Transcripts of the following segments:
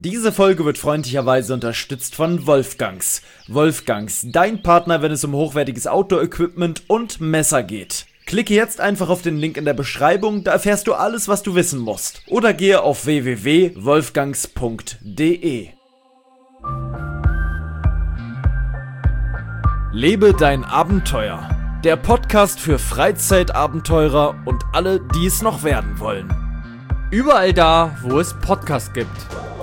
Diese Folge wird freundlicherweise unterstützt von Wolfgangs. Wolfgangs, dein Partner, wenn es um hochwertiges Outdoor-Equipment und Messer geht. Klicke jetzt einfach auf den Link in der Beschreibung, da erfährst du alles, was du wissen musst. Oder gehe auf www.wolfgangs.de. Lebe dein Abenteuer. Der Podcast für Freizeitabenteurer und alle, die es noch werden wollen. Überall da, wo es Podcasts gibt.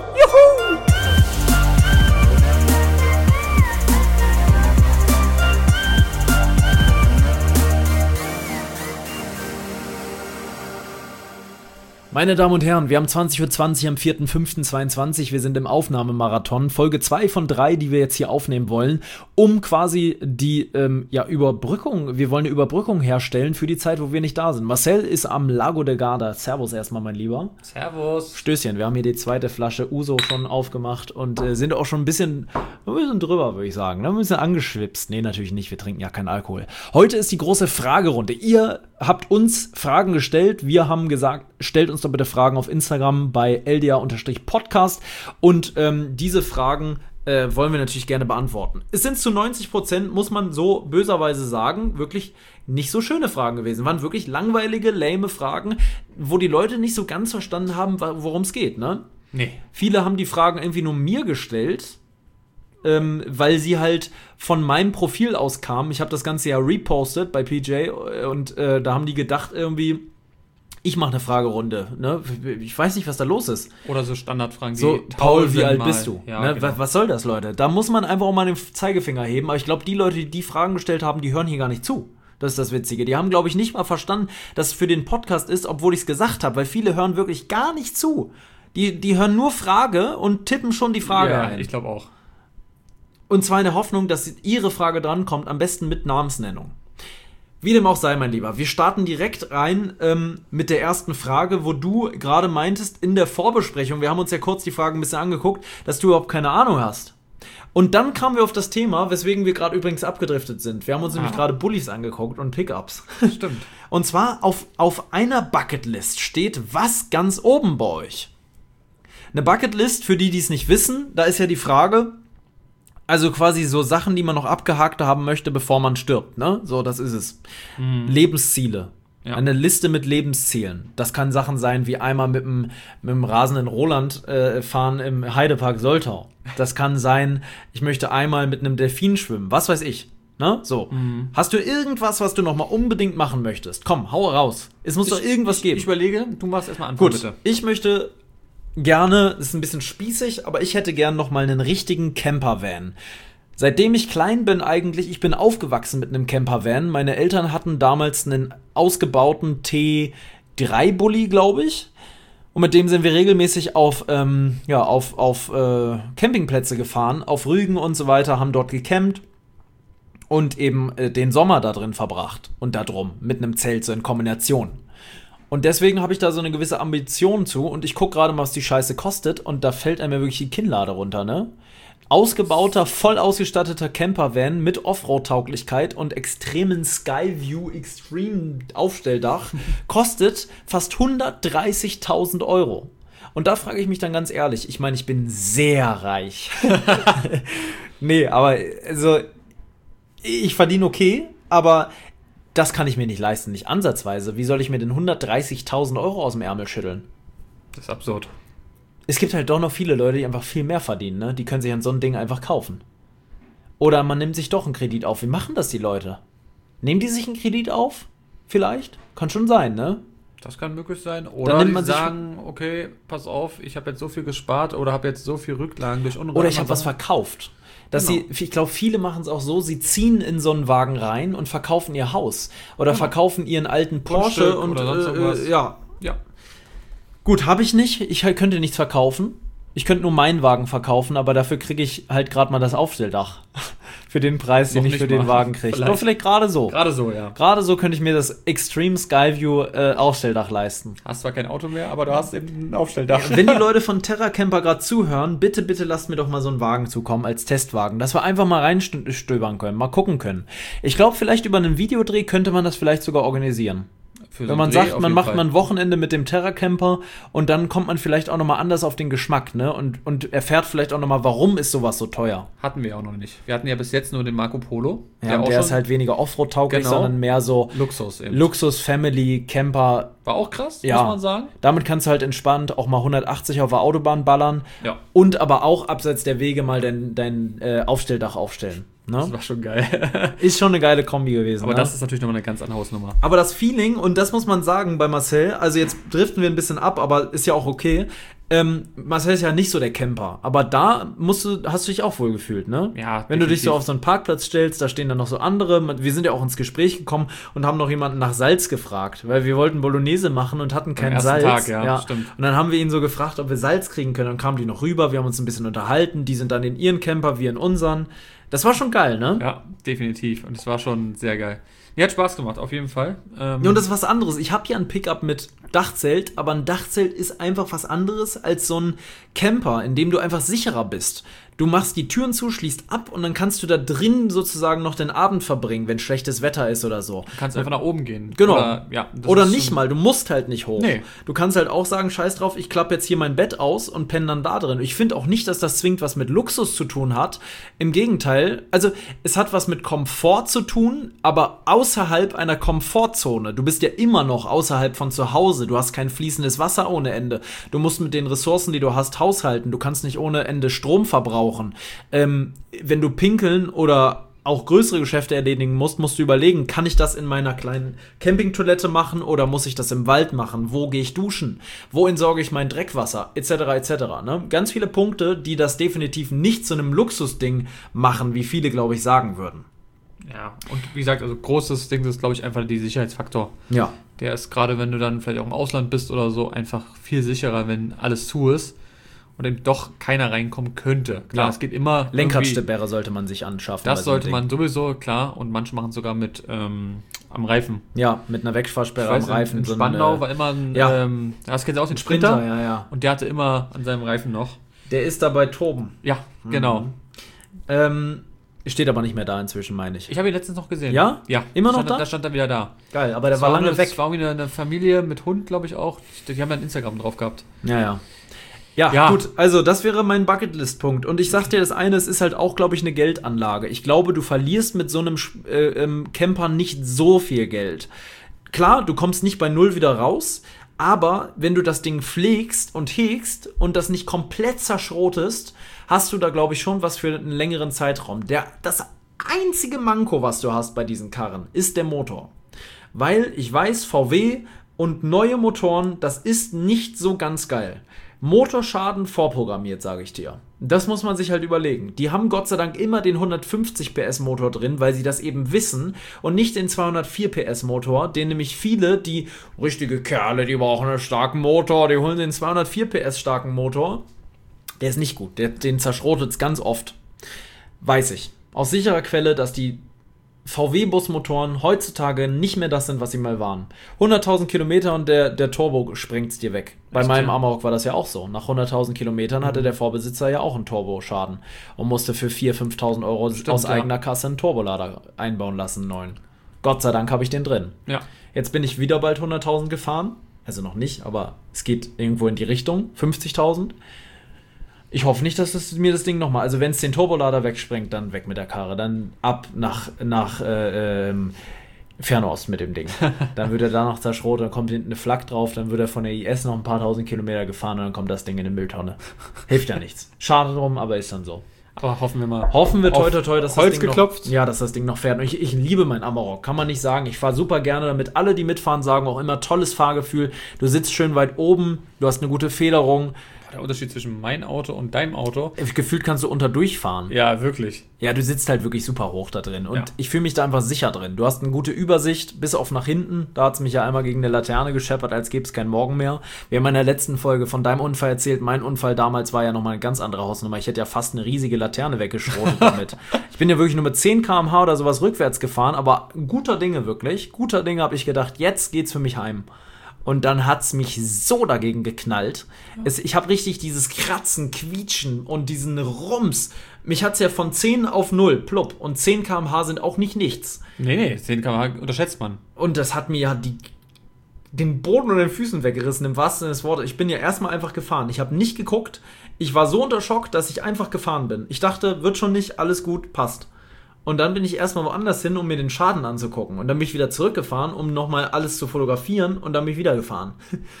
Meine Damen und Herren, wir haben 20:20 Uhr am 4.5.22, wir sind im Aufnahmemarathon, Folge 2 von 3, die wir jetzt hier aufnehmen wollen, um quasi die Überbrückung, wir wollen eine Überbrückung herstellen für die Zeit, wo wir nicht da sind. Marcel ist am Lago de Garda. Servus erstmal, mein Lieber. Servus. Stößchen, wir haben hier die zweite Flasche Uso schon aufgemacht und sind auch schon ein bisschen drüber, würde ich sagen, ein bisschen angeschwipst. Nee, natürlich nicht, wir trinken ja keinen Alkohol. Heute ist die große Fragerunde. Ihr habt uns Fragen gestellt, wir haben gesagt, stellt uns doch bitte Fragen auf Instagram bei LDA_Podcast und diese Fragen wollen wir natürlich gerne beantworten. Es sind zu 90%, muss man so böserweise sagen, wirklich nicht so schöne Fragen gewesen. Waren wirklich langweilige, lame Fragen, wo die Leute nicht so ganz verstanden haben, worum es geht, ne? Nee. Viele haben die Fragen irgendwie nur mir gestellt, weil sie halt von meinem Profil aus kamen. Ich habe das Ganze ja repostet bei PJ und da haben die gedacht irgendwie, ich mache eine Fragerunde, ne? Ich weiß nicht, was da los ist. Oder so Standardfragen wie so, Paul, wie alt bist du? Ja, ne? genau. Was soll das, Leute? Da muss man einfach auch mal den Zeigefinger heben. Aber ich glaube, die Leute, die die Fragen gestellt haben, die hören hier gar nicht zu. Das ist das Witzige. Die haben, glaube ich, nicht mal verstanden, dass es für den Podcast ist, obwohl ich es gesagt habe. Weil viele hören wirklich gar nicht zu. Die hören nur Frage und tippen schon die Frage ein. Ja, ich glaube auch. Und zwar in der Hoffnung, dass ihre Frage drankommt, am besten mit Namensnennung. Wie dem auch sei, mein Lieber. Wir starten direkt rein mit der ersten Frage, wo du gerade meintest in der Vorbesprechung, wir haben uns ja kurz die Fragen ein bisschen angeguckt, dass du überhaupt keine Ahnung hast. Und dann kamen wir auf das Thema, weswegen wir gerade übrigens abgedriftet sind. Wir haben uns nämlich gerade Bullies angeguckt und Pickups. Stimmt. Und zwar auf einer Bucketlist steht was ganz oben bei euch. Eine Bucketlist, für die es nicht wissen, da ist ja die Frage, also quasi so Sachen, die man noch abgehakt haben möchte, bevor man stirbt, ne? So, das ist es. Lebensziele. Ja. Eine Liste mit Lebenszielen. Das kann Sachen sein, wie einmal mit dem rasenden Roland fahren im Heidepark Soltau. Das kann sein, ich möchte einmal mit einem Delfin schwimmen. Was weiß ich. Ne? So. Hast du irgendwas, was du noch mal unbedingt machen möchtest? Komm, hau raus. Es muss doch irgendwas geben. Ich überlege, du machst erstmal Antwort, Gut, bitte. Ich möchte gerne, das ist ein bisschen spießig, aber ich hätte gern noch mal einen richtigen Campervan. Seitdem ich klein bin eigentlich, ich bin aufgewachsen mit einem Campervan. Meine Eltern hatten damals einen ausgebauten T3-Bulli, glaube ich. Und mit dem sind wir regelmäßig auf Campingplätze gefahren, auf Rügen und so weiter, haben dort gecampt und eben den Sommer da drin verbracht. Und da drum, mit einem Zelt, so in Kombination. Und deswegen habe ich da so eine gewisse Ambition zu und ich gucke gerade mal, was die Scheiße kostet und da fällt einem ja wirklich die Kinnlade runter, ne? Ausgebauter, voll ausgestatteter Campervan mit Offroad-Tauglichkeit und extremen Skyview Extreme Aufstelldach kostet fast 130.000 Euro. Und da frage ich mich dann ganz ehrlich, ich meine, ich bin sehr reich. Nee, aber also ich verdiene okay, aber das kann ich mir nicht leisten, nicht ansatzweise. Wie soll ich mir denn 130.000 Euro aus dem Ärmel schütteln? Das ist absurd. Es gibt halt doch noch viele Leute, die einfach viel mehr verdienen, ne? Die können sich an so ein Ding einfach kaufen. Oder man nimmt sich doch einen Kredit auf. Wie machen das die Leute? Nehmen die sich einen Kredit auf? Vielleicht? Kann schon sein, ne? Das kann möglich sein. Dann Oder nimmt die man sich sagen, okay, pass auf, ich habe jetzt so viel gespart oder habe jetzt so viel Rücklagen durch Unruhe. Oder ich habe was verkauft. Ich glaube, viele machen es auch so, sie ziehen in so einen Wagen rein und verkaufen ihr Haus. Oder verkaufen ihren alten Porsche Grundstück und oder sonst irgendwas. Ja. Ja. Gut, habe ich nicht. Ich könnte nichts verkaufen. Ich könnte nur meinen Wagen verkaufen, aber dafür kriege ich halt gerade mal das Aufstelldach. Für den Preis, den Noch ich nicht für den mal. Wagen kriege. Doch, vielleicht gerade so. Gerade so, ja. Gerade so könnte ich mir das Extreme Skyview Aufstelldach leisten. Hast zwar kein Auto mehr, aber du hast eben ein Aufstelldach. Wenn die Leute von Terra Camper gerade zuhören, bitte lasst mir doch mal so einen Wagen zukommen als Testwagen, dass wir einfach mal reinstöbern können, mal gucken können. Ich glaube, vielleicht über einen Videodreh könnte man das vielleicht sogar organisieren. Für so Wenn man einen Dreh sagt, auf man jeden macht Fall. mal ein Wochenende mit dem Terra-Camper und dann kommt man vielleicht auch nochmal anders auf den Geschmack, ne? Und erfährt vielleicht auch nochmal, warum ist sowas so teuer. Hatten wir auch noch nicht. Wir hatten ja bis jetzt nur den Marco Polo. Ja, und der ist halt weniger Offroad-tauglich, Genau. sondern mehr so Luxus eben. Luxus-Family-Camper. War auch krass, Ja. muss man sagen. Damit kannst du halt entspannt auch mal 180 auf der Autobahn ballern Ja. und aber auch abseits der Wege mal dein Aufstelldach aufstellen. Das Ne? war schon geil. Ist schon eine geile Kombi gewesen. Aber ne? das ist natürlich nochmal eine ganz andere Hausnummer. Aber das Feeling, und das muss man sagen bei Marcel, also jetzt driften wir ein bisschen ab, aber ist ja auch okay. Marcel ist ja nicht so der Camper, aber da hast du dich auch wohl gefühlt, ne? Ja, Wenn du dich so definitiv. auf so einen Parkplatz stellst, da stehen dann noch so andere. Wir sind ja auch ins Gespräch gekommen und haben noch jemanden nach Salz gefragt, weil wir wollten Bolognese machen und hatten kein ersten Salz. Tag, ja, stimmt. Und dann haben wir ihn so gefragt, ob wir Salz kriegen können. Dann kamen die noch rüber, wir haben uns ein bisschen unterhalten. Die sind dann in ihren Camper, wir in unseren. Das war schon geil, ne? Ja, definitiv. Und es war schon sehr geil. Mir hat Spaß gemacht, auf jeden Fall. Ja, und das ist was anderes. Ich habe hier ein Pickup mit Dachzelt, aber ein Dachzelt ist einfach was anderes als so ein Camper, in dem du einfach sicherer bist. Du machst die Türen zu, schließt ab und dann kannst du da drin sozusagen noch den Abend verbringen, wenn schlechtes Wetter ist oder so. Du kannst einfach nach oben gehen. Genau. Das Oder ist nicht schon- mal, du musst halt nicht hoch. Nee. Du kannst halt auch sagen, scheiß drauf, ich klappe jetzt hier mein Bett aus und penne dann da drin. Ich finde auch nicht, dass das zwingend was mit Luxus zu tun hat. Im Gegenteil, also es hat was mit Komfort zu tun, aber außerhalb einer Komfortzone. Du bist ja immer noch außerhalb von zu Hause. Du hast kein fließendes Wasser ohne Ende. Du musst mit den Ressourcen, die du hast, haushalten. Du kannst nicht ohne Ende Strom verbrauchen. Wenn du pinkeln oder auch größere Geschäfte erledigen musst, musst du überlegen, kann ich das in meiner kleinen Campingtoilette machen oder muss ich das im Wald machen? Wo gehe ich duschen? Wo entsorge ich mein Dreckwasser? Etc. etc. Ne? Ganz viele Punkte, die das definitiv nicht zu einem Luxusding machen, wie viele, glaube ich, sagen würden. Ja, und wie gesagt, also großes Ding ist, glaube ich, einfach die Sicherheitsfaktor. Ja. Der ist gerade, wenn du dann vielleicht auch im Ausland bist oder so, einfach viel sicherer, wenn alles zu ist und eben doch keiner reinkommen könnte. Klar, Ja. es geht immer irgendwie- Lenkradstäbe sollte man sich anschaffen. bei Das so einem sollte Ding. man sowieso, klar. Und manche machen es sogar mit am Reifen. Ja, mit einer Wegfahrsperre Ich weiß, am Reifen. in so ein, Spandau war immer ein, ja. das kennst du auch, den Sprinter, Sprinter. ja. Und der hatte immer an seinem Reifen noch. Der ist da bei Toben. Ja, genau. Steht aber nicht mehr da inzwischen, meine ich. Ich habe ihn letztens noch gesehen. Ja? Ja. Immer noch stand, da? Da stand er wieder da. Geil, aber der war lange weg. Das war irgendwie eine Familie mit Hund, glaube ich auch. Die haben ja ein Instagram drauf gehabt. Ja. Ja, Ja. gut, also das wäre mein Bucketlist-Punkt. Und ich sag dir das eine, es ist halt auch, glaube ich, eine Geldanlage. Ich glaube, du verlierst mit so einem Camper nicht so viel Geld. Klar, du kommst nicht bei null wieder raus, aber wenn du das Ding pflegst und hegst und das nicht komplett zerschrotest, hast du da, glaube ich, schon was für einen längeren Zeitraum. Das einzige Manko, was du hast bei diesen Karren, ist der Motor. Weil ich weiß, VW und neue Motoren, das ist nicht so ganz geil. Motorschaden vorprogrammiert, sage ich dir. Das muss man sich halt überlegen. Die haben Gott sei Dank immer den 150 PS Motor drin, weil sie das eben wissen und nicht den 204 PS Motor, den nämlich viele, die richtige Kerle, die brauchen einen starken Motor, die holen den 204 PS starken Motor. Der ist nicht gut, den zerschrotet es ganz oft. Weiß ich. Aus sicherer Quelle, dass die VW-Busmotoren heutzutage nicht mehr das sind, was sie mal waren. 100.000 Kilometer und der Turbo sprengt es dir weg. Bei Echt, meinem ja? Amarok war das ja auch so. Nach 100.000 Kilometern hatte der Vorbesitzer ja auch einen Turboschaden und musste für 4.000, 5.000 Euro Stimmt, aus ja. eigener Kasse einen Turbolader einbauen lassen, einen neuen. Gott sei Dank habe ich den drin. Ja. Jetzt bin ich wieder bald 100.000 gefahren. Also noch nicht, aber es geht irgendwo in die Richtung. 50.000. Ich hoffe nicht, dass mir das Ding nochmal... Also wenn es den Turbolader wegsprengt, dann weg mit der Karre. Dann ab nach Fernost mit dem Ding. Dann wird er da noch zerschrotet, dann kommt hinten eine Flak drauf, dann wird er von der IS noch ein paar tausend Kilometer gefahren und dann kommt das Ding in eine Mülltonne. Hilft ja nichts. Schade drum, aber ist dann so. Aber hoffen wir mal. Hoffen wir toi Auf toi toi, dass Holz das Ding geklopft? noch, ja, dass das Ding noch fährt. Und ich liebe mein Amarok, kann man nicht sagen. Ich fahre super gerne damit. Alle, die mitfahren, sagen auch immer tolles Fahrgefühl. Du sitzt schön weit oben, du hast eine gute Federung. Der Unterschied zwischen meinem Auto und deinem Auto. Gefühlt kannst du unter durchfahren. Ja, wirklich. Ja, du sitzt halt wirklich super hoch da drin. Und Ja. ich fühle mich da einfach sicher drin. Du hast eine gute Übersicht, bis auf nach hinten. Da hat es mich ja einmal gegen eine Laterne gescheppert, als gäbe es keinen Morgen mehr. Wir haben in der letzten Folge von deinem Unfall erzählt. Mein Unfall damals war ja nochmal eine ganz andere Hausnummer. Ich hätte ja fast eine riesige Laterne weggeschrotet damit. Ich bin ja wirklich nur mit 10 km/h oder sowas rückwärts gefahren, aber guter Dinge wirklich. Guter Dinge habe ich gedacht, jetzt geht's für mich heim. Und dann hat's mich so dagegen geknallt. Ich habe richtig dieses Kratzen, Quietschen und diesen Rums. Mich hat's ja von 10 auf 0, plupp. Und 10 km/h sind auch nicht nichts. Nee, 10 km/h unterschätzt man. Und das hat mir ja den Boden unter den Füßen weggerissen, im wahrsten Sinne des Wortes. Ich bin ja erstmal einfach gefahren. Ich habe nicht geguckt. Ich war so unter Schock, dass ich einfach gefahren bin. Ich dachte, wird schon nicht, alles gut, passt. Und dann bin ich erstmal woanders hin, um mir den Schaden anzugucken. Und dann bin ich wieder zurückgefahren, um nochmal alles zu fotografieren und dann bin ich wieder gefahren.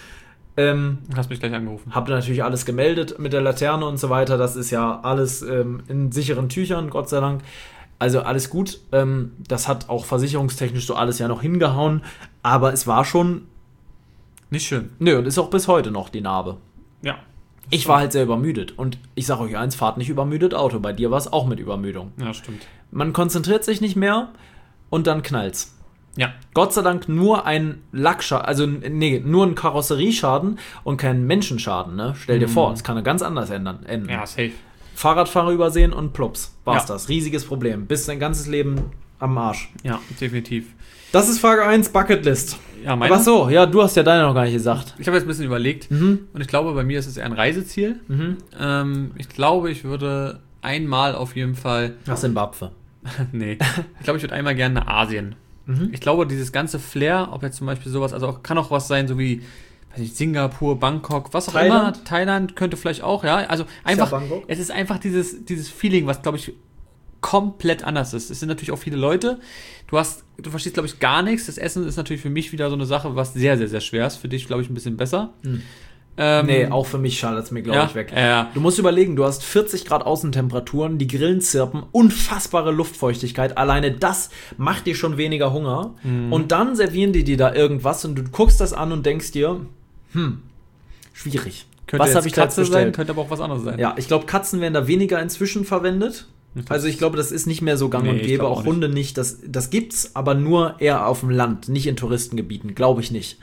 Hast mich gleich angerufen. Hab natürlich alles gemeldet mit der Laterne und so weiter. Das ist ja alles in sicheren Tüchern, Gott sei Dank. Also alles gut. Das hat auch versicherungstechnisch so alles ja noch hingehauen. Aber es war schon... Nicht schön. Nö, und ist auch bis heute noch die Narbe. Ja. Ich war halt sehr übermüdet. Und ich sage euch eins, fahrt nicht übermüdet Auto. Bei dir war es auch mit Übermüdung. Ja, stimmt. Man konzentriert sich nicht mehr und dann knallt's. Ja. Gott sei Dank nur ein Lackschaden, also nur ein Karosserieschaden und kein Menschenschaden, ne? Stell dir vor, das kann ja ganz anders enden. Ja, safe. Fahrradfahrer übersehen und plups, war's Ja. das. Riesiges Problem. Bist dein ganzes Leben am Arsch. Ja, definitiv. Das ist Frage 1, Bucketlist. Ja, meine. Ach so, ja, du hast ja deine noch gar nicht gesagt. Ich habe jetzt ein bisschen überlegt und ich glaube, bei mir ist es eher ein Reiseziel. Ich glaube, ich würde einmal auf jeden Fall... Nach Simbabwe. Nee. Ich glaube, ich würde einmal gerne nach Asien. Ich glaube, dieses ganze Flair, ob jetzt zum Beispiel sowas, also kann auch was sein, so wie, weiß nicht, Singapur, Bangkok, was auch Thailand? immer. Thailand könnte vielleicht auch, ja. Also einfach, Bangkok? es ist einfach dieses Feeling, was, glaube ich, komplett anders ist. Es sind natürlich auch viele Leute. Du verstehst, glaube ich, gar nichts. Das Essen ist natürlich für mich wieder so eine Sache, was sehr, sehr, sehr schwer ist. Für dich, glaube ich, ein bisschen besser. Nee, auch für mich schadet es mir, glaube ich, weg. Ja. Du musst überlegen, du hast 40 Grad Außentemperaturen, die Grillen zirpen, unfassbare Luftfeuchtigkeit. Alleine das macht dir schon weniger Hunger. Und dann servieren die dir da irgendwas und du guckst das an und denkst dir, schwierig. Könnte Was jetzt habe ich da jetzt Katze sein, bestellt? könnte aber auch was anderes sein. Ja, ich glaube, Katzen werden da weniger inzwischen verwendet. Also ich glaube, das ist nicht mehr so gang Nee, und ich gäbe, glaub auch auch Hunde nicht. Das gibt's, aber nur eher auf dem Land, nicht in Touristengebieten, glaube ich nicht.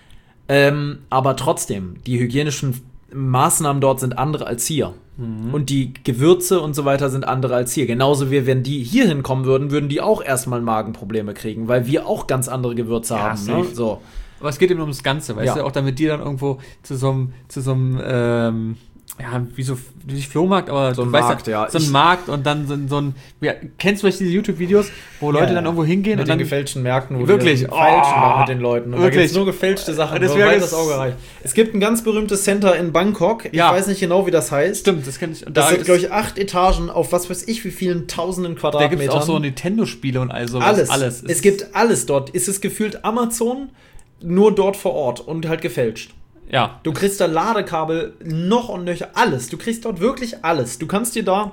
Aber trotzdem, die hygienischen Maßnahmen dort sind andere als hier. Und die Gewürze und so weiter sind andere als hier. Genauso wie wenn die hier hinkommen würden die auch erstmal Magenprobleme kriegen, weil wir auch ganz andere Gewürze Ja, haben. Ne? safe. So. Aber es geht eben ums Ganze, weißt Ja. du, auch damit die dann irgendwo zu so einem ja, wie nicht Flohmarkt, aber So ein du weißt Markt, ja. So ein Markt und dann so ein, ja, kennst du vielleicht diese YouTube-Videos, wo Leute dann irgendwo hingehen mit und den dann gefälschten Märkten, wo Wirklich? die feilschen Oh, da mit den Leuten. Und wirklich? da gibt's nur gefälschte Sachen, Das nur wär weit jetzt- das Auge reicht. Es gibt ein ganz berühmtes Center in Bangkok, ich Ja. weiß nicht genau, wie das heißt. Stimmt, das kenne ich. Und Das da sind, ist- glaube ich, 8 Etagen auf was weiß ich wie vielen tausenden da Quadratmetern. gibt es auch so Nintendo-Spiele und all sowas. alles. Es gibt alles dort. Es ist gefühlt Amazon, nur dort vor Ort und halt gefälscht. Ja, Du kriegst da Ladekabel noch und nöcher, alles. Du kriegst dort wirklich alles. Du kannst dir da,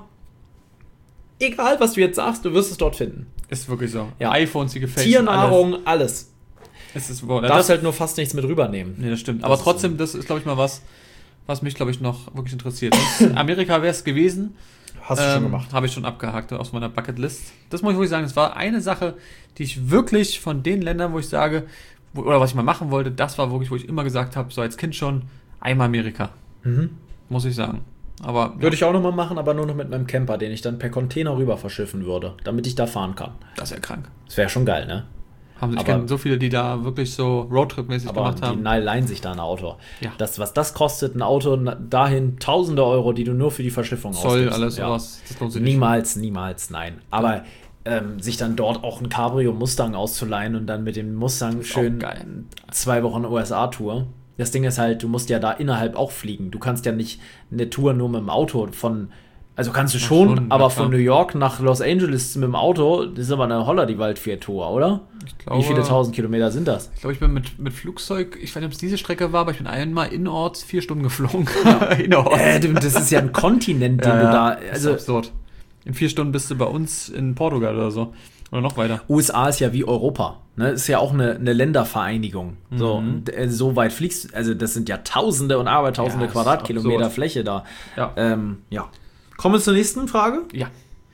egal was du jetzt sagst, du wirst es dort finden. ist wirklich so. Ja. iPhones, die gefällt Tiernahrung, alles. Es ist Du darfst halt nur fast nichts mit rübernehmen. Nee, das stimmt. Das Aber ist trotzdem, das ist, glaube ich, mal was mich, glaube ich, noch wirklich interessiert. Amerika wäre es gewesen. Hast du schon gemacht. Habe ich schon abgehakt aus meiner Bucketlist. Das muss ich wirklich sagen, das war eine Sache, die ich wirklich von den Ländern, wo ich sage, oder was ich mal machen wollte, das war wirklich, wo ich immer gesagt habe, so als Kind schon, einmal Amerika. Muss ich sagen. Aber Würde ich auch nochmal machen, aber nur noch mit meinem Camper, den ich dann per Container rüber verschiffen würde, damit ich da fahren kann. das ist ja krank. Das wäre schon geil, ne? Ich Aber- kenne so viele, die da wirklich so Roadtrip-mäßig Aber gemacht die haben. leihen sich da ein Auto. Ja. Was das kostet, ein Auto dahin tausende Euro, die du nur für die Verschiffung Zoll, ausgibst. alles Ja. sowas. Das lohnt sich nicht. Niemals, nein. Aber sich dann dort auch ein Cabrio Mustang auszuleihen und dann mit dem Mustang Ist schön auch geil. 2 Wochen USA-Tour. Das Ding ist halt, du musst ja da innerhalb auch fliegen. Du kannst ja nicht eine Tour nur mit dem Auto also kannst du schon, schon, aber ja, von klar. New York nach Los Angeles mit dem Auto, das ist aber eine Holler die Waldfährtour, oder? Ich glaube, Wie viele 1000 Kilometer sind das? Ich glaube, ich bin mit Flugzeug, ich weiß nicht, ob es diese Strecke war, aber ich bin einmal innerorts 4 Stunden geflogen. Innerorts. Das ist ja ein Kontinent, den Ja, du da. das ist Also, absurd. In 4 Stunden bist du bei uns in Portugal oder so. Oder noch weiter. USA ist ja wie Europa. Ne? Ist ja auch eine Ländervereinigung. So, und, so weit fliegst also das sind ja Tausende und Abertausende Ja, das ist Quadratkilometer absurd. Fläche da. Ja. Ja. Kommen wir zur nächsten Frage. Ja.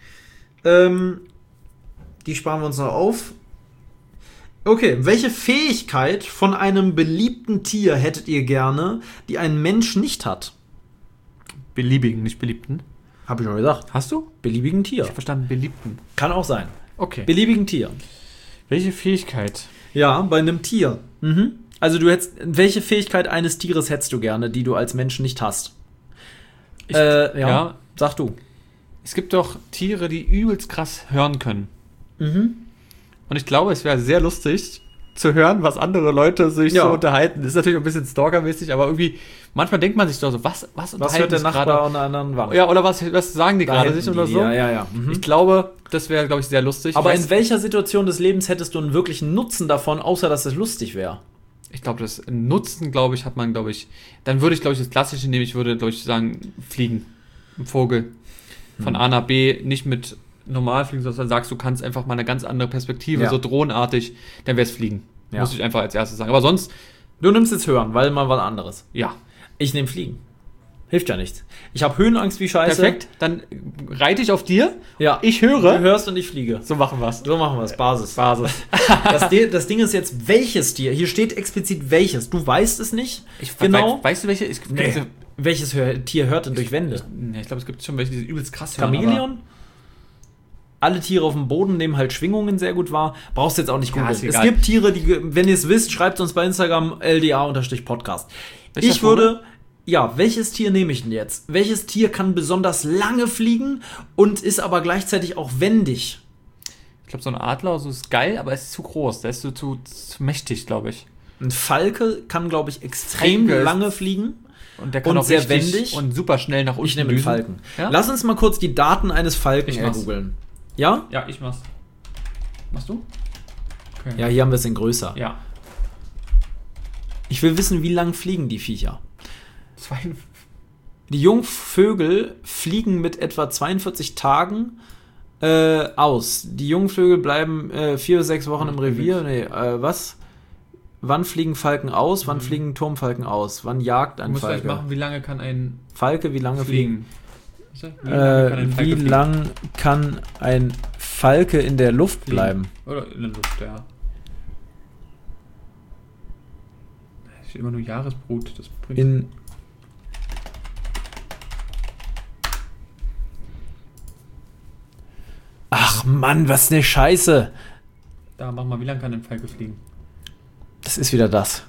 Die sparen wir uns noch auf. Okay, welche Fähigkeit von einem beliebten Tier hättet ihr gerne, die ein Mensch nicht hat? Beliebigen, nicht beliebten. Habe ich schon gesagt. Hast du? Beliebigen Tier. Ich habe verstanden, beliebten. Kann auch sein. Okay. Beliebigen Tier. Welche Fähigkeit? Ja, bei einem Tier. Also welche Fähigkeit eines Tieres hättest du gerne, die du als Mensch nicht hast? Ja. Sag du. Es gibt doch Tiere, die übelst krass hören können. Und ich glaube, es wäre sehr lustig, zu hören, was andere Leute sich Ja. so unterhalten. Das ist natürlich ein bisschen stalkermäßig, aber irgendwie, manchmal denkt man sich doch so, was Was unterhalten hört der sich Nachbar gerade? an der anderen Wand? Ja, oder was sagen die Da gerade hinten sich oder die, so? Ja. Ich glaube, das wäre, glaube ich, sehr lustig. Aber Ich weiß- in welcher Situation des Lebens hättest du einen wirklichen Nutzen davon, außer dass es lustig wäre? Ich glaube, das Nutzen, glaube ich, hat man, glaube ich, dann würde ich, glaube ich, das Klassische nehmen, ich würde, glaube ich, sagen, fliegen. Ein Vogel. Von A nach B, nicht mit normal fliegen, sondern sagst, du kannst einfach mal eine ganz andere Perspektive, Ja. so drohnenartig, dann wäre es fliegen. Ja. Muss ich einfach als erstes sagen. Aber sonst, Du nimmst jetzt Hören, weil mal was anderes. ja. Ich nehme Fliegen. Hilft ja nichts. Ich habe Höhenangst wie Scheiße. Perfekt, dann reite ich auf dir, Ja. ich Du höre. hörst und ich fliege. So machen wir es. So machen wir es. Basis. Basis. Das Ding ist jetzt, welches Tier? Hier steht explizit welches. Du weißt es nicht. Genau. Weißt du, welche? Nee. Welches Tier hört denn durch Wände? Nee, ich glaube, es gibt schon welche, die sind übelst krass hören, aber- Chamäleon? Alle Tiere auf dem Boden nehmen halt Schwingungen sehr gut wahr. Brauchst du jetzt auch nicht Ja, googeln. ist Es egal. gibt Tiere, die, wenn ihr es wisst, schreibt uns bei Instagram LDA-Podcast. Welcher Ich würde, welches Tier nehme ich denn jetzt? Welches Tier kann besonders lange fliegen und ist aber gleichzeitig auch wendig? Ich glaube, so ein Adler so ist geil, aber er ist zu groß. Der ist so zu mächtig, glaube ich. Ein Falke kann, glaube ich, extrem Falke ist- lange fliegen. Und der kann Und auch sehr richtig wendig. und super schnell nach unten Ich nehme den düsen. Falken. Ja? Lass uns mal kurz die Daten eines Falken Ich mach's. googeln. Ja? Ja, ich mach's. Machst du? Okay. Ja, hier haben wir es in größer. Ja. Ich will wissen, wie lang fliegen die Viecher. 52. Die Jungvögel fliegen mit etwa 42 Tagen aus. Die Jungvögel bleiben 4 bis 6 Wochen im Revier. Nee, was? Wann fliegen Falken aus? Wann fliegen Turmfalken aus? Wann jagt Du ein musst gleich Falke? machen, wie lange kann ein Falke, wie lange fliegen? fliegen? Wie lang kann ein Falke in der Luft Fliegen. bleiben? Oder in der Luft, ja. Es steht immer nur Jahresbrut. Das bringt In Ach Mann, was ne Scheiße. Da mach mal, wie lange kann ein Falke fliegen? Das ist wieder das.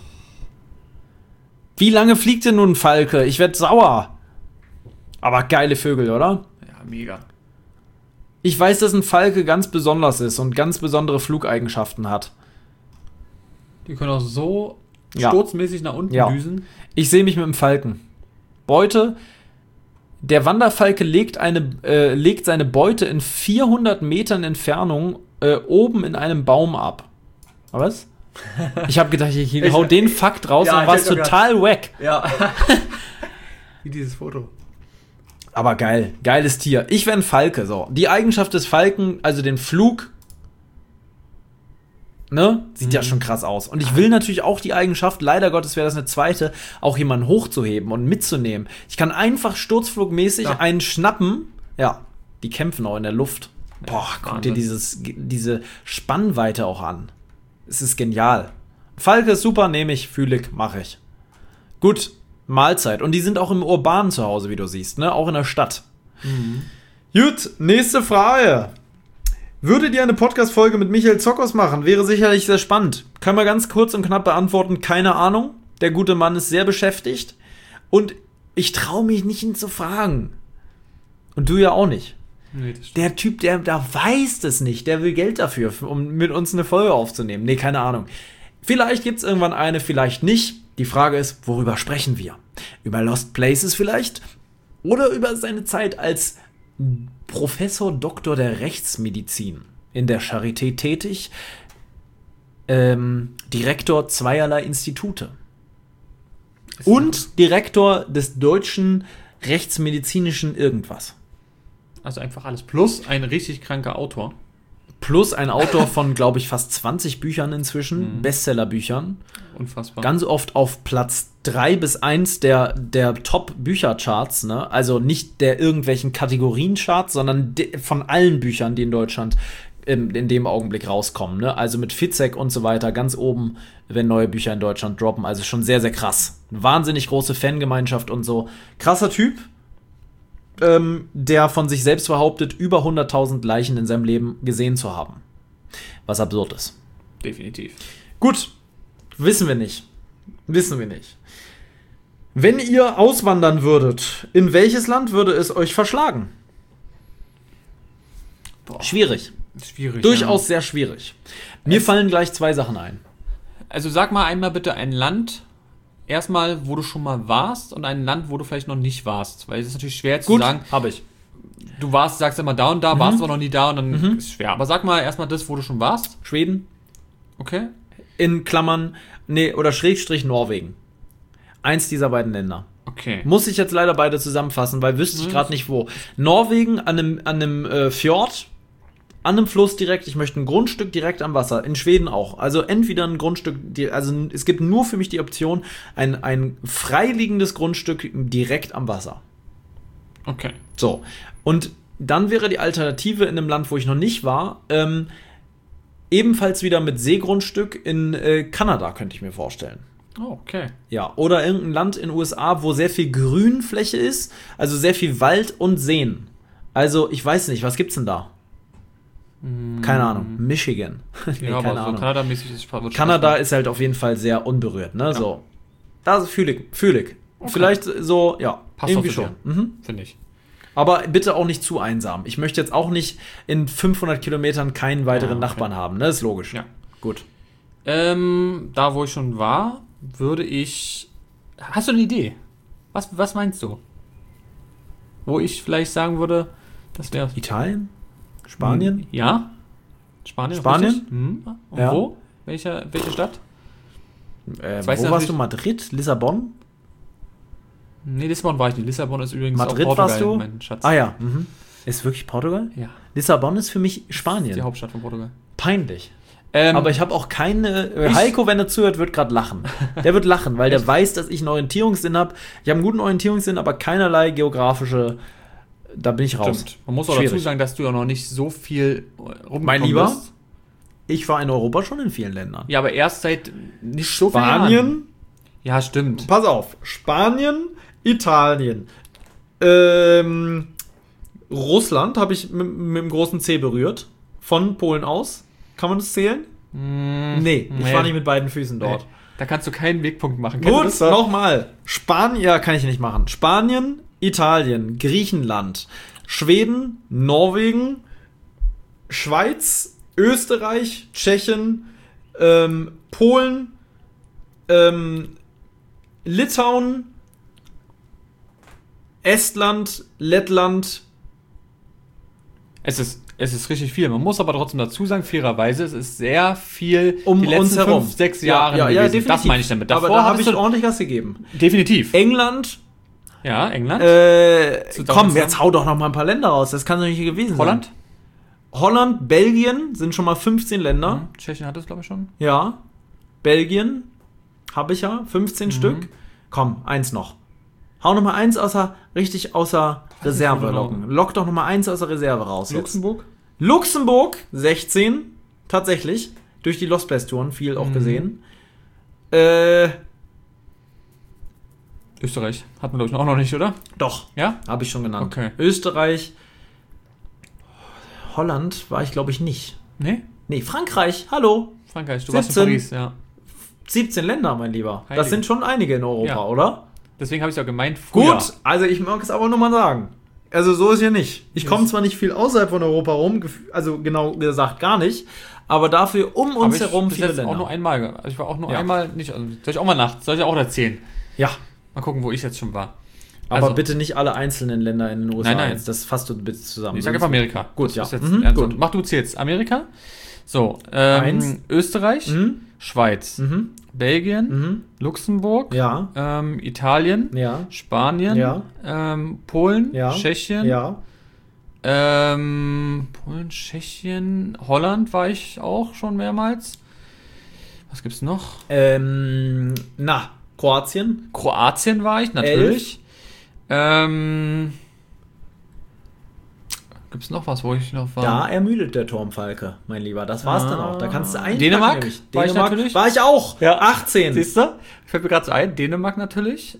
Wie lange fliegt denn nun ein Falke? Ich werd sauer. Aber geile Vögel, oder? Ja, mega. Ich weiß, dass ein Falke ganz besonders ist und ganz besondere Flugeigenschaften hat. Die können auch so Ja. sturzmäßig nach unten Ja. düsen. Ich sehe mich mit dem Falken. Beute. Der Wanderfalke legt seine Beute in 400 Metern Entfernung oben in einem Baum ab. Was? Ich habe gedacht, ich hau den Fakt raus Ja, und war ich hätte total wack. Ja. Wie dieses Foto. Aber geil. Geiles Tier. Ich wäre ein Falke. So. Die Eigenschaft des Falken, also den Flug, ne, sieht ja schon krass aus. Und ich will natürlich auch die Eigenschaft, leider Gottes wäre das eine zweite, auch jemanden hochzuheben und mitzunehmen. Ich kann einfach sturzflugmäßig Ja. einen schnappen. Ja, die kämpfen auch in der Luft. Boah, guck dir Wahnsinn. diese Spannweite auch an. Es ist genial. Falke ist super, nehme ich, fühle ich, mache ich. Gut, Mahlzeit. Und die sind auch im Urbanen zu Hause, wie du siehst, ne? Auch in der Stadt. Gut, nächste Frage. Würdet ihr eine Podcast-Folge mit Michael Zokos machen? Wäre sicherlich sehr spannend. Können wir ganz kurz und knapp beantworten, keine Ahnung. Der gute Mann ist sehr beschäftigt. Und ich traue mich nicht, ihn zu fragen. Und du ja auch nicht. Nee, das stimmt. Der Typ, der weiß es nicht. Der will Geld dafür, um mit uns eine Folge aufzunehmen. Nee, keine Ahnung. Vielleicht gibt es irgendwann eine, vielleicht nicht. Die Frage ist, worüber sprechen wir? Über Lost Places vielleicht? Oder über seine Zeit als Professor Doktor der Rechtsmedizin in der Charité tätig, Direktor zweierlei Institute und Direktor des deutschen rechtsmedizinischen irgendwas. Also einfach alles. Plus ein richtig kranker Autor. Plus ein Autor von, glaube ich, fast 20 Büchern inzwischen, Bestsellerbüchern. Unfassbar. Ganz oft auf Platz 3 bis 1 der Top-Büchercharts, ne? Also nicht der irgendwelchen Kategoriencharts, sondern von allen Büchern, die in Deutschland in dem Augenblick rauskommen, ne? Also mit Fitzek und so weiter, ganz oben, wenn neue Bücher in Deutschland droppen. Also schon sehr, sehr krass. Eine wahnsinnig große Fangemeinschaft und so. Krasser Typ, der von sich selbst behauptet, über 100.000 Leichen in seinem Leben gesehen zu haben. Was absurd ist. Definitiv. Gut, wissen wir nicht. Wissen wir nicht. Wenn ihr auswandern würdet, in welches Land würde es euch verschlagen? Boah. Schwierig. Schwierig. Durchaus sehr schwierig. Mir fallen gleich 2 Sachen ein. Also sag mal einmal bitte ein Land, erstmal, wo du schon mal warst und ein Land, wo du vielleicht noch nicht warst. Weil es ist natürlich schwer zu sagen, habe ich. du sagst immer da und da, warst aber noch nie da und dann ist es schwer. Aber sag mal erstmal das, wo du schon warst. Schweden. Okay. In Klammern, oder Schrägstrich Norwegen. Eins dieser beiden Länder. Okay. Muss ich jetzt leider beide zusammenfassen, weil wüsste ich gerade nicht wo. Norwegen an einem Fjord, an einem Fluss direkt. Ich möchte ein Grundstück direkt am Wasser. In Schweden auch. Also entweder ein Grundstück, also es gibt nur für mich die Option, ein freiliegendes Grundstück direkt am Wasser. Okay. So. Und dann wäre die Alternative in einem Land, wo ich noch nicht war, ebenfalls wieder mit Seegrundstück in Kanada, könnte ich mir vorstellen. Oh, okay. Ja, oder irgendein Land in den USA, wo sehr viel Grünfläche ist, also sehr viel Wald und Seen. Also, ich weiß nicht, was gibt's denn da? Keine Ahnung. Michigan. Nee, Ja, keine aber so Ahnung. Kanada-mäßig ist es Kanada ist halt auf jeden Fall sehr unberührt, ne? Ja. So. Das fühle ich. Okay. Vielleicht so, ja, Passt irgendwie auch zu schon. Mhm. finde ich. Aber bitte auch nicht zu einsam. Ich möchte jetzt auch nicht in 500 Kilometern keinen weiteren Ja, okay. Nachbarn haben, ne? Ist logisch. Ja. Gut. Da, wo ich schon war, würde ich... Hast du eine Idee? Was meinst du? Wo ich vielleicht sagen würde, das wäre... Italien? Spanien? Ja. Spanien? Spanien? Richtig? Und Ja. wo? Welche Stadt? Wo weißt du warst natürlich- du? Madrid? Lissabon? Nee, Lissabon war ich nicht. Lissabon ist übrigens Madrid auch Portugal, warst du? mein Schatz. Ah ja. Mhm. Ist wirklich Portugal? Ja. Lissabon ist für mich Die Spanien. Hauptstadt von Portugal. Peinlich. Aber ich habe auch keine. Heiko, wenn er zuhört, wird gerade lachen. Der wird lachen, weil der weiß, dass ich einen Orientierungssinn habe. Ich habe einen guten Orientierungssinn, aber keinerlei geografische. Da bin ich raus. Stimmt. Man muss auch Schwierig. dazu sagen, dass du ja noch nicht so viel rumgekommen Mein Lieber, bist. ich war in Europa schon in vielen Ländern. Ja, aber erst seit nicht so vielen Jahren. Ja, stimmt. Pass auf. Spanien, Italien. Russland habe ich mit dem großen C berührt. Von Polen aus. Kann man das zählen? Nee, ich war nicht mit beiden Füßen dort. Nee. Da kannst du keinen Wegpunkt machen. Kennst du Gut, das? nochmal. Spanien, ja, kann ich nicht machen. Spanien, Italien, Griechenland, Schweden, Norwegen, Schweiz, Österreich, Tschechien, Polen, Litauen, Estland, Lettland. Es ist richtig viel. Man muss aber trotzdem dazu sagen, fairerweise, es ist sehr viel Um die letzten uns herum. 5-6 Jahre Ja, gewesen. definitiv. Das meine ich damit. Aber Davor da habe hattest ich du- ordentlich Gas gegeben. Definitiv. England, Ja, England. komm, jetzt hau doch noch mal ein paar Länder raus. Das kann doch nicht gewesen Holland. sein. Holland, Belgien sind schon mal 15 Länder. Tschechien hat es, glaube ich, schon. Ja. Belgien habe ich ja, 15 Stück. Komm, eins noch. Hau noch mal eins außer Reserve genau. locken. Lock doch noch mal eins außer Reserve raus. jetzt. Luxemburg. Luxemburg, 16. Tatsächlich. Durch die Lost Place Touren viel auch gesehen. Österreich. Hatten wir, glaube ich, auch noch nicht, oder? Doch, Ja? habe ich schon genannt. Okay. Österreich. Holland war ich, glaube ich, nicht. Nee? Nee, Frankreich, hallo. Frankreich. Du warst in 17. Paris, ja. 17 Länder, mein Lieber. Heilige. Das sind schon einige in Europa, Ja. oder? Deswegen habe ich es ja gemeint. Früher. Gut, also ich mag es aber nur mal sagen. Also so ist ja nicht. Ich komme zwar nicht viel außerhalb von Europa rum, also genau gesagt gar nicht, aber dafür um uns herum bis viele jetzt auch nur Länder. einmal. Also ich war auch nur Ja. einmal nicht. Also soll ich auch mal soll ich auch erzählen? Ja, Mal gucken, wo ich jetzt schon war. aber Also, bitte nicht alle einzelnen Länder in den USA. Nein, nein. Jetzt. Das fasst du bitte zusammen. Ich sage einfach Amerika. Gut, Das ja. ist jetzt Mhm, ernst. gut. Mach du zählst. Amerika. So, Eins. Österreich, Mhm. Schweiz, Mhm. Belgien, Mhm. Luxemburg, Ja, Italien, ja, Spanien, Ja. Polen, Ja. Tschechien, ja. Polen, Tschechien, Holland war ich auch schon mehrmals. Was gibt's noch? Kroatien. Kroatien war ich, natürlich. Gibt's noch was, wo ich noch war? Da ermüdet der Turmfalke, mein Lieber. Das war's dann auch. Da kannst du einpacken. Dänemark? nämlich. War ich Dänemark natürlich. war ich auch. Ja. 18. Siehst du? Fällt mir gerade so ein. Dänemark natürlich.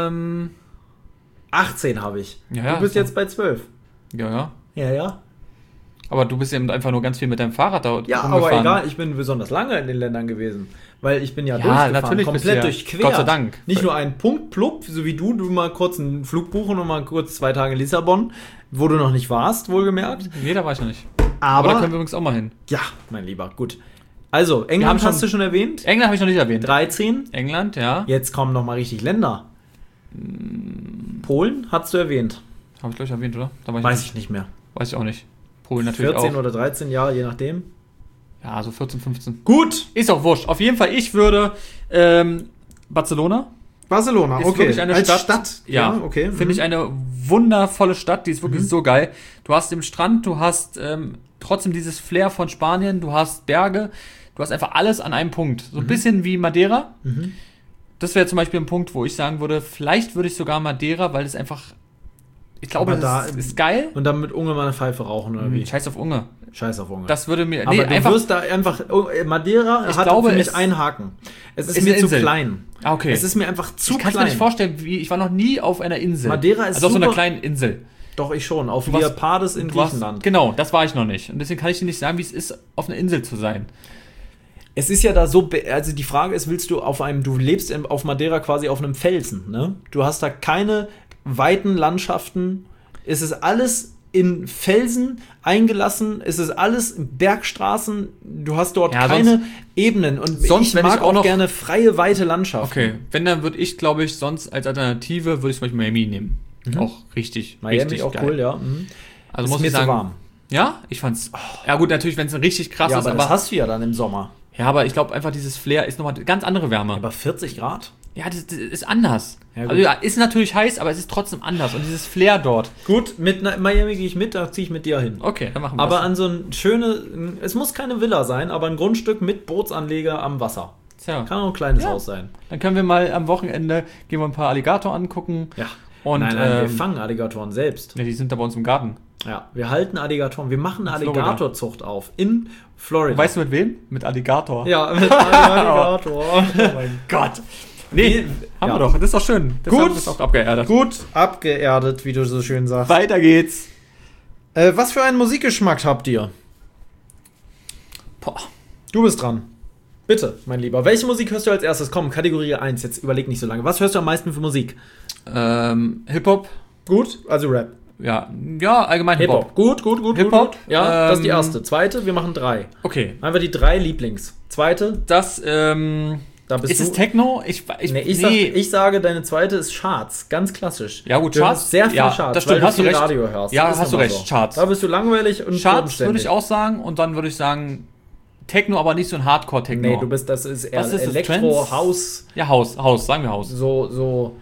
18 habe ich. Ja, Du bist so. jetzt bei 12. Ja. Ja, ja. Aber du bist eben einfach nur ganz viel mit deinem Fahrrad da Ja, rumgefahren. aber egal, ich bin besonders lange in den Ländern gewesen. Weil ich bin ja Ja, durchgefahren, natürlich bist komplett du ja. durchquert. Gott sei Dank. Nicht nur ein Punkt, plupp, so wie du mal kurz einen Flug buchen und mal kurz 2 Tage in Lissabon, wo du noch nicht warst, wohlgemerkt. Nee, da war ich noch nicht. Aber da Aber, können wir übrigens auch mal hin. ja, mein Lieber, gut. Also, England haben hast du schon erwähnt. England habe ich noch nicht erwähnt. 13. England, ja. Jetzt kommen noch mal richtig Länder. Polen hast du erwähnt. Habe ich, glaube ich, erwähnt, oder? Da war Weiß ich nicht mehr. Weiß ich auch nicht. Polen natürlich 14 auch. oder 13 Jahre, je nachdem. Ja, so 14, 15. Gut. Ist auch wurscht. Auf jeden Fall, ich würde Barcelona. Barcelona, Ist okay. wirklich eine Als Stadt. Ja, okay. Finde ich eine wundervolle Stadt, die ist wirklich so geil. Du hast den Strand, du hast trotzdem dieses Flair von Spanien, du hast Berge, du hast einfach alles an einem Punkt. So ein bisschen wie Madeira. Das wäre zum Beispiel ein Punkt, wo ich sagen würde, vielleicht würde ich sogar Madeira, weil es einfach, ich glaube, Aber da- das ist geil. Und dann mit Unge mal eine Pfeife rauchen, oder wie? Scheiß auf Unge. Scheiß auf Unge. Das würde mir, Aber nee, du einfach, wirst da einfach, Madeira Ich hat glaube, für mich es einen Haken. Es ist ist mir eine zu Insel. klein. Ah, okay. Es ist mir einfach zu ich kann es mir klein. nicht vorstellen, ich war noch nie auf einer Insel. Madeira ist also auf so einer super- kleinen Insel. Doch, ich schon. Auf warst- Liapades in Du warst- Griechenland. Genau, das war ich noch nicht. Und deswegen kann ich dir nicht sagen, wie es ist, auf einer Insel zu sein. Es ist ja da so, also die Frage ist, willst du du lebst auf Madeira quasi auf einem Felsen, ne? Du hast da keine weiten Landschaften. Es ist alles in Felsen eingelassen. Es ist alles Bergstraßen. Du hast dort Ja, keine sonst- Ebenen. Und sonst, wenn mag ich auch auch noch- gerne freie, weite Landschaften. Okay, wenn, dann würde ich, glaube ich, sonst als Alternative, würde ich zum Beispiel Miami nehmen. Auch richtig, Miami richtig auch geil. cool, ja. Mhm. Also Ist muss mir ich zu sagen, warm. ja, ich fand's, ja gut, natürlich, wenn es richtig krass Ja, ist, aber das hast du ja dann im Sommer. ja, aber ich glaube einfach, dieses Flair ist nochmal eine ganz andere Wärme. Aber 40 Grad? Ja, das ist anders. Ja, gut. Also ja, ist natürlich heiß, aber es ist trotzdem anders. Und dieses Flair dort. Gut, mit Miami gehe ich mit, da ziehe ich mit dir hin. Okay, dann machen wir Aber das. an so ein es muss keine Villa sein, aber ein Grundstück mit Bootsanleger am Wasser. Tja, Kann auch ein kleines Ja. Haus sein. dann können wir mal am Wochenende, gehen wir ein paar Alligator angucken. Ja. Und, nein, wir fangen Alligatoren selbst. ja, die sind da bei uns im Garten. Ja, wir halten Alligatoren, wir machen eine Florida. Alligatorzucht auf in Florida. Weißt du mit wem? Mit Alligator. Ja, mit Alligator. Oh mein Gott. Nee, haben wir doch. Das ist doch schön. Das Gut. haben wir das auch abgeerdet. Gut abgeerdet, wie du so schön sagst. Weiter geht's. Was für einen Musikgeschmack habt ihr? Boah. Du bist dran. Bitte, mein Lieber. Welche Musik hörst du als erstes? Komm, Kategorie 1, jetzt überleg nicht so lange. Was hörst du am meisten für Musik? Hip-Hop. Gut, also Rap. Ja, allgemein Hip-Hop. Gut. Hip-Hop. Gut. Ja, das ist die Ähm, erste. Zweite, wir machen 3. Okay. Einfach die 3 Lieblings. Zweite, Das, da bist ist du. es Techno? Ich sage, deine zweite ist Charts. Ganz klassisch. Ja, gut, du Charts. hörst sehr viel Ja, Charts, das stimmt, weil du hast du viel recht. Radio hörst. Ja, Ist hast du nun mal recht, Charts. Da bist du langweilig und Charts würde ich bodenständig. auch sagen und dann würde ich sagen Techno, aber nicht so ein Hardcore-Techno. Nee, das ist eher Was ist das, Elektro, Trance? Haus, Ja, Haus, sagen wir Haus. so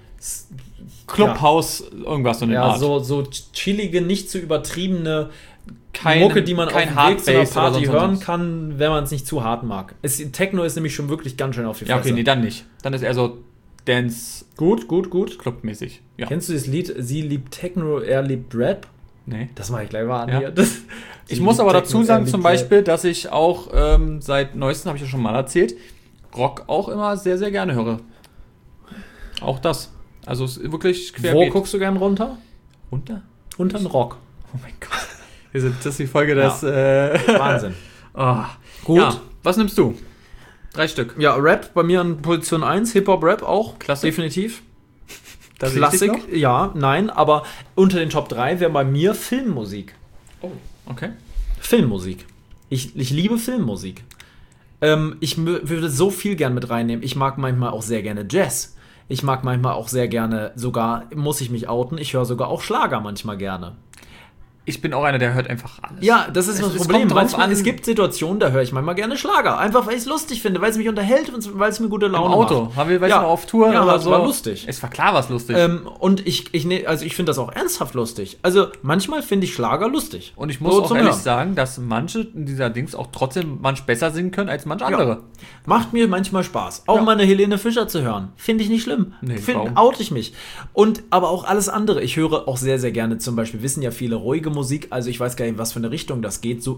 Clubhaus, irgendwas so eine ja, Art. so chillige, nicht zu übertriebene Kein- Mucke, die man auf kein dem Weg zu einer Hardbass oder Party sonst hören was. kann, wenn man es nicht zu hart mag. Techno ist nämlich schon wirklich ganz schön auf die Ja, Fresse. okay, nee, dann nicht. Dann ist eher so Dance Gut. Club-mäßig. Ja. Kennst du das Lied, sie liebt Techno, er liebt Rap? Nee. Das mache ich gleich mal an Ja. hier. Ich muss aber dazu sagen, zum Beispiel, dass ich auch seit neuestem, habe ich ja schon mal erzählt, Rock auch immer sehr, sehr gerne höre. Auch das. Also es ist wirklich Wo querbeet. guckst du gern runter? Runter? Unter den Rock. Oh mein Gott. Das ist die Folge des... Wahnsinn. oh. Gut. Ja, was nimmst du? 3 Stück. Ja, Rap bei mir an Position 1, Hip-Hop-Rap auch. Klassik? Definitiv. Da sehe ich dich Klassik, ja, nein, aber unter den Top 3 wäre bei mir Filmmusik. noch. Oh, okay. Filmmusik. Ich liebe Filmmusik. Ich würde so viel gern mit reinnehmen. Ich mag manchmal auch sehr gerne Jazz. Ich mag manchmal auch sehr gerne, sogar, muss ich mich outen, ich höre sogar auch Schlager manchmal gerne. Ich bin auch einer, der hört einfach alles. Ja, das ist das Es Problem. kommt drauf Manchmal, an. es gibt Situationen, da höre ich manchmal gerne Schlager. Einfach, weil ich es lustig finde, weil es mich unterhält und weil es mir gute Im Laune Auto. macht. Haben wir Ja. noch auf Tour Ja, oder war- so? war lustig. Es war klar was lustig. Und ich finde das auch ernsthaft lustig. Also manchmal finde ich Schlager lustig. Und ich muss So auch zum ehrlich Hören. sagen, dass manche in dieser Dings auch trotzdem besser singen können als manche andere. Macht mir manchmal Spaß. Auch Ja. mal eine Helene Fischer zu hören. Finde ich nicht schlimm. Nee, warum? Oute ich mich. Und aber auch alles andere. Ich höre auch sehr, sehr gerne zum Beispiel, wissen ja viele, ruhige Musik. Also ich weiß gar nicht, was für eine Richtung das geht. So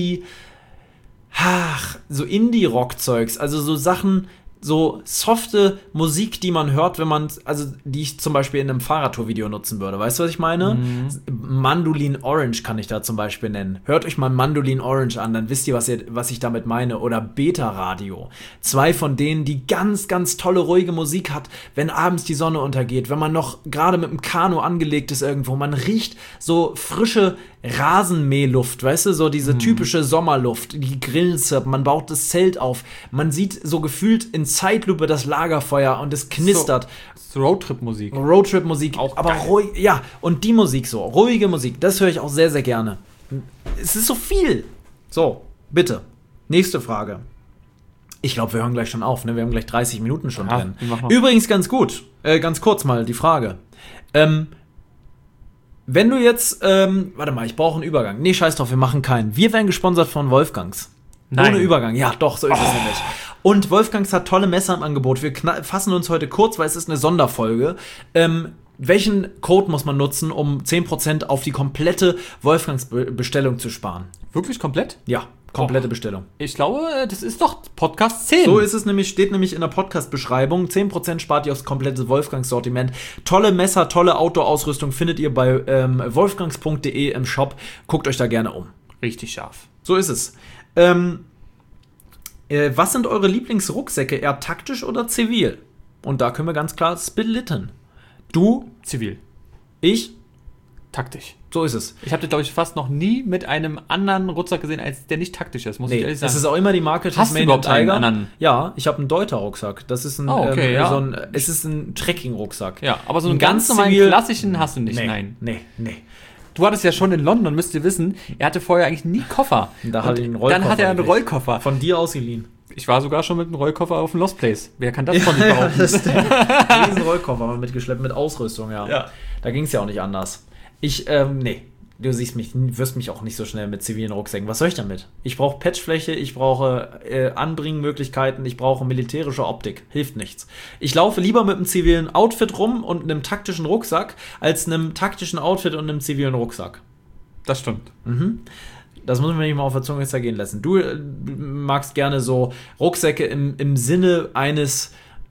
Indie-Rock-Zeugs. Also so Sachen, so softe Musik, die man hört, die ich zum Beispiel in einem Fahrradtour-Video nutzen würde. Weißt du, was ich meine? Mandolin Orange kann ich da zum Beispiel nennen. Hört euch mal Mandolin Orange an, dann wisst ihr, was ich damit meine. Oder Beta Radio. 2 von denen, die ganz, ganz tolle, ruhige Musik hat, wenn abends die Sonne untergeht, wenn man noch gerade mit dem Kanu angelegt ist irgendwo. Man riecht so frische Rasenmähluft, weißt du, so diese typische Sommerluft, die Grillen zirpen, man baut das Zelt auf, man sieht so gefühlt in Zeitlupe das Lagerfeuer und es knistert. So Roadtrip-Musik. Roadtrip-Musik, Auch aber geil. ruhig, ja, und die Musik so, ruhige Musik, das höre ich auch sehr, sehr gerne. Es ist so viel. So, bitte, nächste Frage. Ich glaube, wir hören gleich schon auf, ne? Wir haben gleich 30 Minuten schon Ja, drin. wir machen noch. Übrigens ganz gut, ganz kurz mal die Frage. Wenn du jetzt, warte mal, ich brauche einen Übergang. Nee, scheiß drauf, wir machen keinen. Wir werden gesponsert von Wolfgangs. Nein. Ohne Übergang. Ja, doch, so ist es nämlich. Und Wolfgangs hat tolle Messer im Angebot. Wir fassen uns heute kurz, weil es ist eine Sonderfolge. Welchen Code muss man nutzen, um 10% auf die komplette Wolfgangs-Bestellung zu sparen? Wirklich komplett? Ja, komplette Bestellung. Ich glaube, das ist doch Podcast 10. So ist es nämlich, steht nämlich in der Podcast-Beschreibung. 10% spart ihr aufs komplette Wolfgangs-Sortiment. Tolle Messer, tolle Outdoor-Ausrüstung findet ihr bei wolfgangs.de im Shop. Guckt euch da gerne um. Richtig scharf. So ist es. Was sind eure Lieblingsrucksäcke? Eher taktisch oder zivil? Und da können wir ganz klar splitten. Du, Zivil. ich, Taktisch. so ist es. Ich habe das, glaube ich, fast noch nie mit einem anderen Rucksack gesehen, als der nicht taktisch ist, muss ich Nee, ehrlich das sagen. ist auch immer die Marke Hast du überhaupt einen anderen? Ja, ich habe einen Deuter-Rucksack. Das ist ein, Okay, ja. es ist ein Trekking-Rucksack. Ja, aber so einen Ein ganz ganz normalen zivil- klassischen hast du nicht, nein. Nee. Du hattest ja schon in London, müsst ihr wissen, er hatte vorher eigentlich nie Koffer. Da hat er einen dann Rollkoffer hat er einen gekriegt. Rollkoffer. Von dir ausgeliehen. Ich war sogar schon mit einem Rollkoffer auf dem Lost Place. Wer kann das von sich behaupten? Das ist ein riesen Rollkoffer mal mitgeschleppt mit Ausrüstung, ja. Ja. Da ging es ja auch nicht anders. Nee. Du wirst mich auch nicht so schnell mit zivilen Rucksäcken. Was soll ich damit? Ich brauche Patchfläche, ich brauche Anbringmöglichkeiten, ich brauche militärische Optik. Hilft nichts. Ich laufe lieber mit einem zivilen Outfit rum und einem taktischen Rucksack, als einem taktischen Outfit und einem zivilen Rucksack. Das stimmt. Das muss man nicht mal auf der Zunge zergehen lassen. Du magst gerne so Rucksäcke im Sinne eines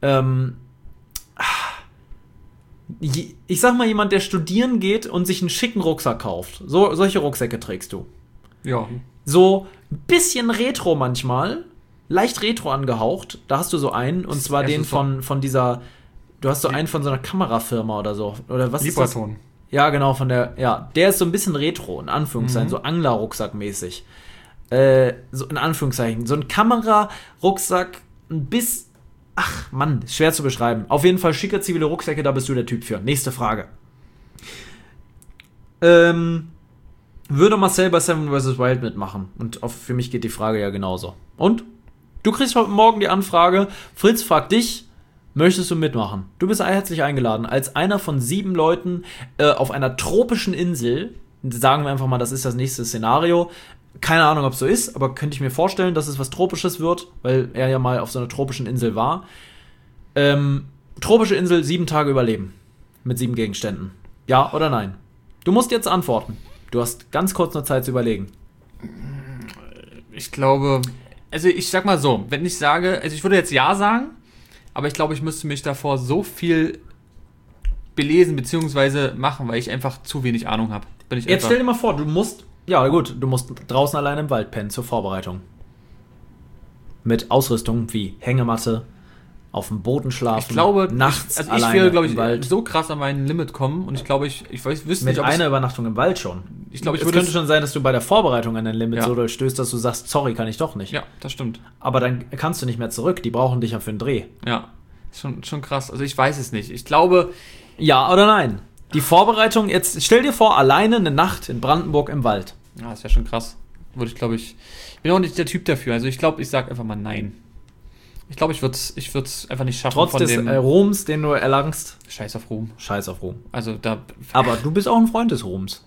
ich sag mal, jemand, der studieren geht und sich einen schicken Rucksack kauft. Solche Rucksäcke trägst du. Ja. So ein bisschen retro manchmal, leicht retro angehaucht. Da hast du so einen, und zwar den von dieser, du hast so einen von so einer Kamerafirma oder so. Oder was ist das? Libraton. Ja, genau, der ist so ein bisschen retro, in Anführungszeichen, so Angler-Rucksack-mäßig. So in Anführungszeichen. So ein Kamera-Rucksack, ach, Mann, ist schwer zu beschreiben. Auf jeden Fall schicke zivile Rucksäcke, da bist du der Typ für. Nächste Frage. Würde Marcel bei Seven vs. Wild mitmachen? Und für mich geht die Frage ja genauso. Und? Du kriegst heute Morgen die Anfrage, Fritz fragt dich, möchtest du mitmachen? Du bist herzlich eingeladen, als einer von 7 Leuten auf einer tropischen Insel. Sagen wir einfach mal, das ist das nächste Szenario. Keine Ahnung, ob es so ist, aber könnte ich mir vorstellen, dass es was Tropisches wird, weil er ja mal auf so einer tropischen Insel war. Tropische Insel, 7 Tage überleben. Mit 7 Gegenständen. Ja oder nein? Du musst jetzt antworten. Du hast ganz kurz eine Zeit zu überlegen. Ich glaube, also ich sag mal so, wenn ich sage, also ich würde jetzt ja sagen, aber ich glaube, ich müsste mich davor so viel belesen bzw. machen, weil ich einfach zu wenig Ahnung habe. Jetzt stell dir mal vor, du musst draußen alleine im Wald pennen zur Vorbereitung. Mit Ausrüstung wie Hängematte, auf dem Boden schlafen, ich glaube, nachts ich alleine würde, glaube im ich, Wald. so krass an mein Limit kommen und ich glaube, ich wüsste Mit nicht, ob einer Übernachtung im Wald schon. Ich glaube, ich es würde könnte schon sein, dass du bei der Vorbereitung an dein Limit Ja. so durchstößt, dass du sagst, sorry, kann ich doch nicht. Ja, das stimmt. Aber dann kannst du nicht mehr zurück, die brauchen dich ja für einen Dreh. Ja, schon krass. Also ich weiß es nicht. Ich glaube, Ja oder nein? Die Vorbereitung, jetzt stell dir vor, alleine eine Nacht in Brandenburg im Wald. ja, das wäre schon krass. Würde ich, glaube ich bin auch nicht der Typ dafür. Also ich glaube, ich sage einfach mal nein. Ich glaube, ich würde es einfach nicht schaffen. Trotz von des dem Ruhms, den du erlangst. Scheiß auf Ruhm. Scheiß auf Ruhm. Also da. Aber du bist auch ein Freund des Ruhms.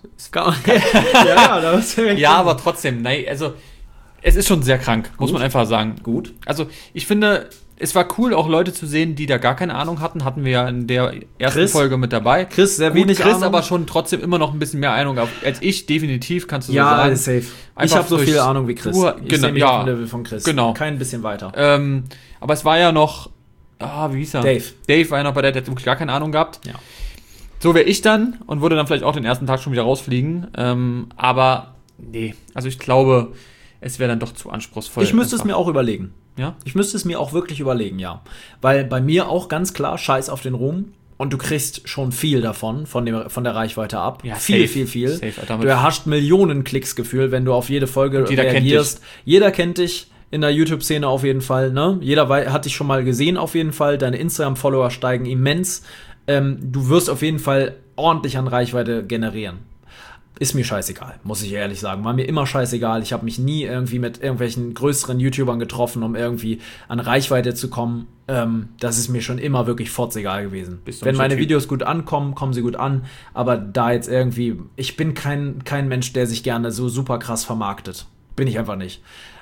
Ja, da bist du Ja, aber trotzdem, nein, also es ist schon sehr krank, muss man einfach sagen. gut. Also ich finde, es war cool, auch Leute zu sehen, die da gar keine Ahnung hatten. Hatten wir ja in der ersten Chris. Folge mit dabei. Chris, sehr Gut, wenig Chris Ahnung. aber schon trotzdem immer noch ein bisschen mehr Ahnung als ich, definitiv, kannst du so Ja, sagen. safe. Ich Einfach habe so durch- viel Ahnung wie Chris. Du- Ich genau, sehe mich ja. auf dem Level von Chris. Genau. Kein bisschen weiter. Aber es war ja noch, wie hieß er? Dave. Dave war ja noch bei der hat wirklich gar keine Ahnung gehabt. Ja. So wäre ich dann und würde dann vielleicht auch den ersten Tag schon wieder rausfliegen. Aber nee, also ich glaube, es wäre dann doch zu anspruchsvoll. Ich müsste es mir auch überlegen. Ja? Ich müsste es mir auch wirklich überlegen, ja. Weil bei mir auch ganz klar Scheiß auf den Ruhm. und du kriegst schon viel davon, von der Reichweite ab. Ja, viel. Safe, Alter, Du erhascht Millionen Klicks gefühlt, wenn du auf jede Folge reagierst. Jeder kennt dich in der YouTube-Szene auf jeden Fall, ne? Jeder hat dich schon mal gesehen auf jeden Fall. Deine Instagram-Follower steigen immens. Du wirst auf jeden Fall ordentlich an Reichweite generieren. Ist mir scheißegal, muss ich ehrlich sagen. War mir immer scheißegal. Ich habe mich nie irgendwie mit irgendwelchen größeren YouTubern getroffen, um irgendwie an Reichweite zu kommen. Das ist mir schon immer wirklich furzegal gewesen. Wenn meine Videos gut ankommen, kommen sie gut an. Aber da jetzt irgendwie, ich bin kein Mensch, der sich gerne so super krass vermarktet. Bin ich einfach nicht.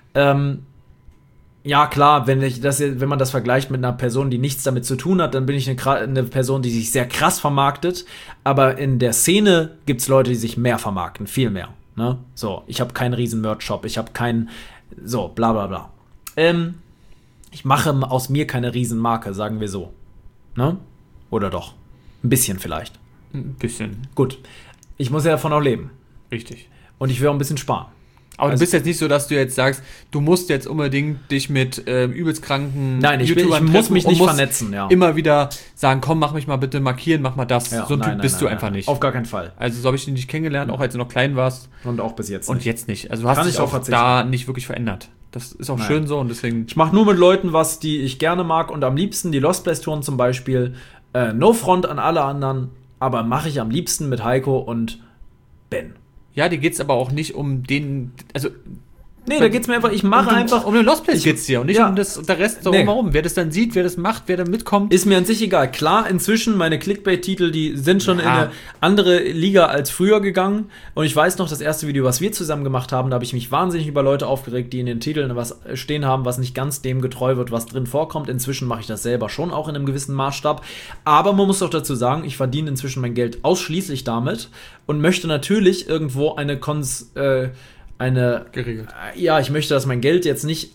Ja, klar, wenn man das vergleicht mit einer Person, die nichts damit zu tun hat, dann bin ich eine Person, die sich sehr krass vermarktet. Aber in der Szene gibt's Leute, die sich mehr vermarkten, viel mehr. Ne? So, ich habe keinen riesen Merch-Shop, ich habe keinen, so, bla bla bla. Ich mache aus mir keine Riesenmarke, sagen wir so. Ne? Oder doch? Ein bisschen vielleicht. Ein bisschen. Gut. Ich muss ja davon auch leben. Richtig. Und ich will auch ein bisschen sparen. Aber du bist jetzt nicht so, dass du jetzt sagst, du musst jetzt unbedingt dich mit übelst kranken YouTubern ich muss mich nicht vernetzen, ja. Immer wieder sagen, komm, mach mich mal bitte markieren, mach mal das. Ja, so ein Typ bist du einfach nicht. Auf gar keinen Fall. Also so habe ich dich nicht kennengelernt, auch als du noch klein warst. Und auch bis jetzt nicht. Und jetzt nicht. Also du hast dich auch da nicht wirklich verändert. Das ist auch schön so und deswegen... Ich mache nur mit Leuten was, die ich gerne mag und am liebsten die Lost Place Touren zum Beispiel. No Front an alle anderen, aber mache ich am liebsten mit Heiko und Ben. Ja, dir geht's aber auch nicht um den... Also... Nee, da geht's mir einfach, ich mache einfach... Um den Lost Place geht's dir und nicht um der Rest drumherum. Wer das dann sieht, wer das macht, wer da mitkommt. Ist mir an sich egal. Klar, inzwischen, meine Clickbait-Titel, die sind schon in eine andere Liga als früher gegangen. Und ich weiß noch, das erste Video, was wir zusammen gemacht haben, da habe ich mich wahnsinnig über Leute aufgeregt, die in den Titeln was stehen haben, was nicht ganz dem getreu wird, was drin vorkommt. Inzwischen mache ich das selber schon, auch in einem gewissen Maßstab. Aber man muss doch dazu sagen, ich verdiene inzwischen mein Geld ausschließlich damit und möchte natürlich irgendwo geregelt. Ja, ich möchte, dass mein Geld jetzt nicht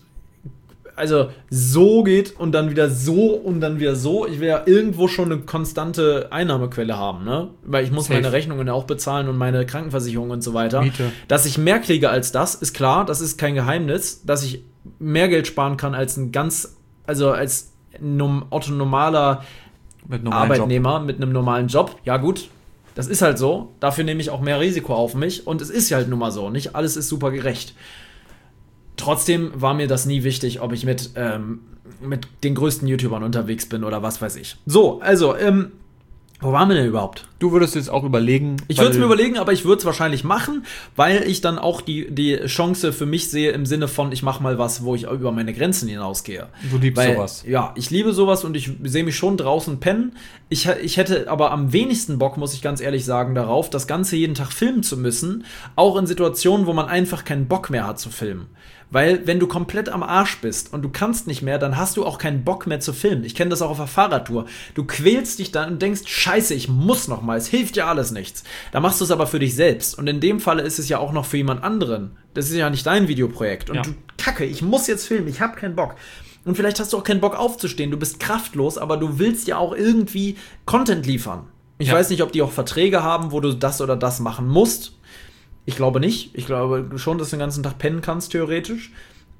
so geht und dann wieder so und dann wieder so. Ich will ja irgendwo schon eine konstante Einnahmequelle haben, ne? Weil ich muss meine Rechnungen auch bezahlen und meine Krankenversicherung und so weiter. Miete. Dass ich mehr kriege als das, ist klar, das ist kein Geheimnis. Dass ich mehr Geld sparen kann als als normaler Arbeitnehmer mit einem normalen Job. Ja, gut. Das ist halt so. Dafür nehme ich auch mehr Risiko auf mich. Und es ist ja halt nun mal so. Nicht alles ist super gerecht. Trotzdem war mir das nie wichtig, ob ich mit den größten YouTubern unterwegs bin oder was weiß ich. So, also, wo waren wir denn überhaupt? Du würdest jetzt auch überlegen. Ich würde es mir überlegen, aber ich würde es wahrscheinlich machen, weil ich dann auch die Chance für mich sehe im Sinne von, ich mache mal was, wo ich über meine Grenzen hinausgehe. Du liebst sowas. Ja, ich liebe sowas und ich sehe mich schon draußen pennen. Ich hätte aber am wenigsten Bock, muss ich ganz ehrlich sagen, darauf, das Ganze jeden Tag filmen zu müssen. Auch in Situationen, wo man einfach keinen Bock mehr hat zu filmen. Weil, wenn du komplett am Arsch bist und du kannst nicht mehr, dann hast du auch keinen Bock mehr zu filmen. Ich kenne das auch auf der Fahrradtour. Du quälst dich dann und denkst, scheiße, ich muss noch mal, es hilft ja alles nichts. Da machst du es aber für dich selbst. Und in dem Falle ist es ja auch noch für jemand anderen. Das ist ja nicht dein Videoprojekt. Und du, Kacke, ich muss jetzt filmen, ich habe keinen Bock. Und vielleicht hast du auch keinen Bock aufzustehen, du bist kraftlos, aber du willst ja auch irgendwie Content liefern. Ich weiß nicht, ob die auch Verträge haben, wo du das oder das machen musst. Ich glaube nicht. Ich glaube schon, dass du den ganzen Tag pennen kannst, theoretisch.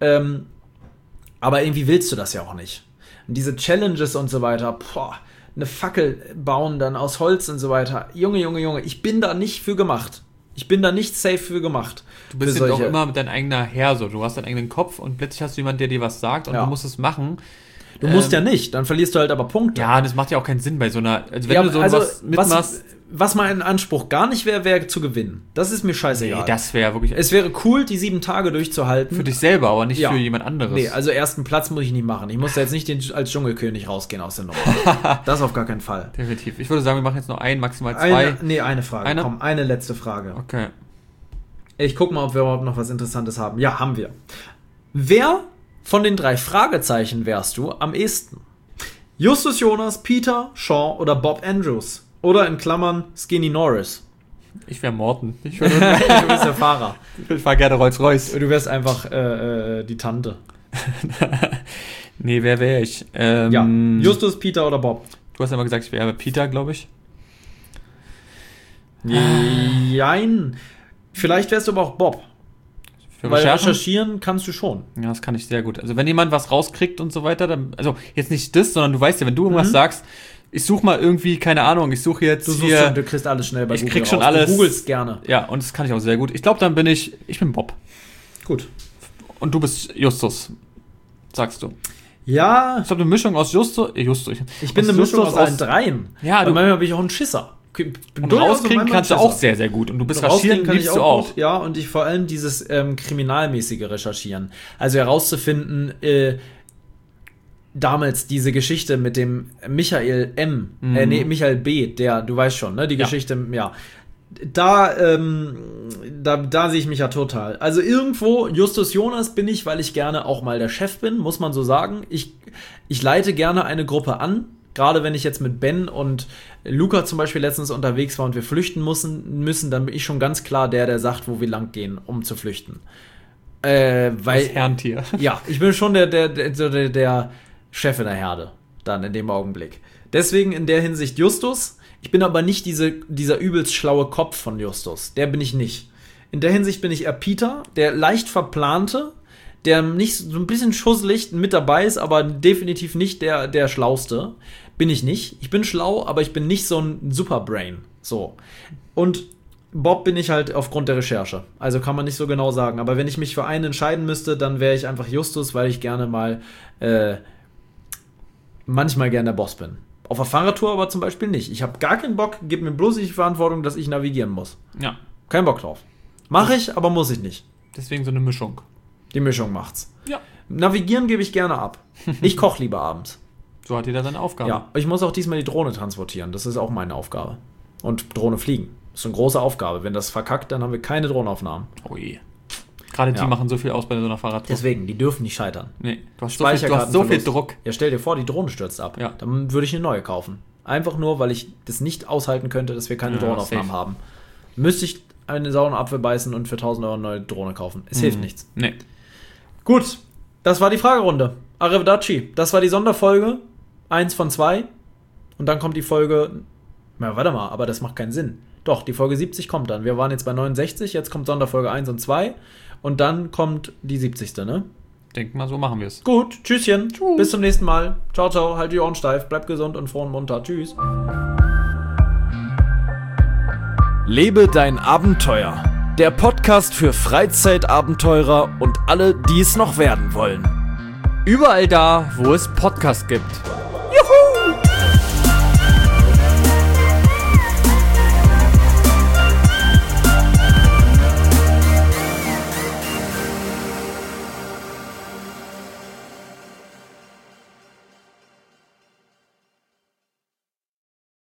Aber irgendwie willst du das ja auch nicht. Und diese Challenges und so weiter, eine Fackel bauen dann aus Holz und so weiter. Junge, ich bin da nicht für gemacht. Ich bin da nicht safe für gemacht. Du bist ja auch immer mit deinem eigenen Herr so. Du hast deinen eigenen Kopf und plötzlich hast du jemanden, der dir was sagt und du musst es machen. Du musst ja nicht, dann verlierst du halt aber Punkte. Ja, das macht ja auch keinen Sinn bei so einer... Also wenn du so was mitmachst... Was mein Anspruch gar nicht wäre zu gewinnen. Das ist mir scheißegal. Nee, das wäre wirklich... Es wäre cool, die 7 Tage durchzuhalten. Für dich selber, aber nicht für jemand anderes. Nee, also ersten Platz muss ich nicht machen. Ich muss da jetzt nicht als Dschungelkönig rausgehen aus der Nummer. Das auf gar keinen Fall. Definitiv. Ich würde sagen, wir machen jetzt noch maximal 2. Eine Frage. Komm, eine letzte Frage. Okay. Ich guck mal, ob wir überhaupt noch was Interessantes haben. Ja, haben wir. Wer von den 3 Fragezeichen wärst du am ehesten? Justus Jonas, Peter, Shaw oder Bob Andrews? Oder in Klammern Skinny Norris. Ich wäre Morten. Du bist der Fahrer. Ich fahr gerne Rolls-Royce. Du wärst einfach die Tante. Nee, wer wäre ich? Justus, Peter oder Bob? Du hast ja mal gesagt, ich wäre Peter, glaube ich. Nein. Vielleicht wärst du aber auch Bob. Weil recherchieren kannst du schon. Ja, das kann ich sehr gut. Also wenn jemand was rauskriegt und so weiter, dann, also jetzt nicht das, sondern du weißt ja, wenn du irgendwas sagst, ich suche mal irgendwie, keine Ahnung, ich suche jetzt Du kriegst alles schnell bei ich Google krieg schon raus. alles. Du googelst gerne. Ja, und das kann ich auch sehr gut. Ich glaube, dann bin ich bin Bob. Gut. Und du bist Justus, sagst du. Ja, Ich glaube, eine Mischung aus ich bin eine Mischung aus allen dreien. Ja, und manchmal bin ich auch ein Schisser. Und rauskriegen kannst du auch sehr, sehr gut. Und du bist recherchieren, kann ich liebst du auch. Gut, ja, und ich vor allem dieses kriminalmäßige Recherchieren. Also herauszufinden, damals diese Geschichte mit dem Michael M., Michael B., du weißt schon, ne, die Geschichte, ja. Da sehe ich mich ja total. Also irgendwo, Justus Jonas bin ich, weil ich gerne auch mal der Chef bin, muss man so sagen. Ich leite gerne eine Gruppe an, gerade wenn ich jetzt mit Ben und Luca zum Beispiel letztens unterwegs war und wir flüchten müssen, dann bin ich schon ganz klar der sagt, wo wir lang gehen, um zu flüchten. Weil das Herrentier. Ja, ich bin schon der Chef in der Herde, dann in dem Augenblick. Deswegen in der Hinsicht Justus. Ich bin aber nicht dieser übelst schlaue Kopf von Justus. Der bin ich nicht. In der Hinsicht bin ich eher Peter, der leicht verplante, der nicht so ein bisschen schusselig mit dabei ist, aber definitiv nicht der Schlauste. Bin ich nicht. Ich bin schlau, aber ich bin nicht so ein Superbrain. So. Und Bob bin ich halt aufgrund der Recherche. Also kann man nicht so genau sagen. Aber wenn ich mich für einen entscheiden müsste, dann wäre ich einfach Justus, weil ich gerne mal manchmal gerne der Boss bin. Auf der Fahrradtour aber zum Beispiel nicht. Ich habe gar keinen Bock, gib mir bloß nicht die Verantwortung, dass ich navigieren muss. Ja. Kein Bock drauf. Mache ich, aber muss ich nicht. Deswegen so eine Mischung. Die Mischung macht's. Ja. Navigieren gebe ich gerne ab. Ich koche lieber abends. So hat jeder seine Aufgabe. Ja, ich muss auch diesmal die Drohne transportieren. Das ist auch meine Aufgabe. Und Drohne fliegen. Das ist eine große Aufgabe. Wenn das verkackt, dann haben wir keine Drohnenaufnahmen. Oh je. Gerade die machen so viel aus bei so einer Fahrradtour. Deswegen, die dürfen nicht scheitern. Nee, du hast so viel Druck. Ja, stell dir vor, die Drohne stürzt ab. Ja. Dann würde ich eine neue kaufen. Einfach nur, weil ich das nicht aushalten könnte, dass wir keine Drohnenaufnahmen haben. Müsste ich einen sauren Apfel beißen und für 1.000 Euro eine neue Drohne kaufen. Es hilft nichts. Nee. Gut, das war die Fragerunde. Arrivederci. Das war die Sonderfolge. 1 von 2. Und dann kommt die Folge... Na, warte mal, aber das macht keinen Sinn. Doch, die Folge 70 kommt dann. Wir waren jetzt bei 69, jetzt kommt Sonderfolge 1 und 2. Und dann kommt die 70. ne? Denk mal, so machen wir es. Gut, tschüsschen. Tschüss. Bis zum nächsten Mal. Ciao, ciao. Halt die Ohren steif. Bleib gesund und froh und munter. Tschüss. Lebe dein Abenteuer. Der Podcast für Freizeitabenteurer und alle, die es noch werden wollen. Überall da, wo es Podcasts gibt. Juhu!